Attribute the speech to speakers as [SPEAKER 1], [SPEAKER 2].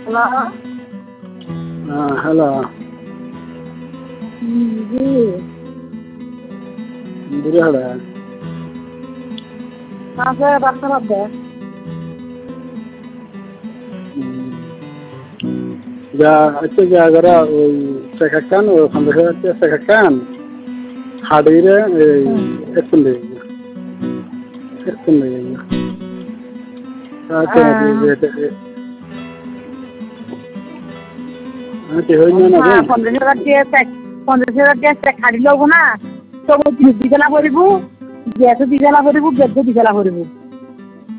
[SPEAKER 1] Hello.
[SPEAKER 2] Hello.
[SPEAKER 1] জি।
[SPEAKER 2] বুড়ি হাড়া।
[SPEAKER 1] আছে doctor আছে।
[SPEAKER 2] যা আচ্ছা জায়গারা ওই শেখাকান ওখান থেকে হচ্ছে শেখাকান হাড়িরে এই একটু লেগে একটু লেগে আচ্ছা
[SPEAKER 1] হ্যাঁ 15,000 দিয়ে খাড়ি লব না, সব দিবেলা করিব, গ্যাস দিবেলা করিব, বেদ দিবেলা করিব।